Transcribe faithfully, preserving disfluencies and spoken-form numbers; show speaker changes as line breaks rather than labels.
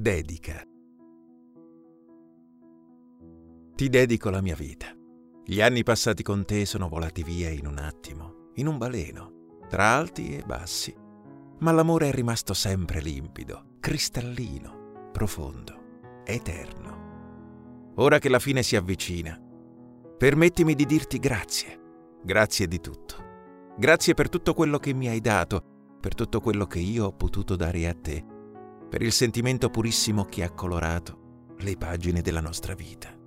Dedica. Ti dedico la mia vita. Gli anni passati con te sono volati via in un attimo, in un baleno, tra alti e bassi. Ma l'amore è rimasto sempre limpido, cristallino, profondo, eterno. Ora che la fine si avvicina, permettimi di dirti grazie. Grazie di tutto. Grazie per tutto quello che mi hai dato, per tutto quello che io ho potuto dare a te, per il sentimento purissimo che ha colorato le pagine della nostra vita.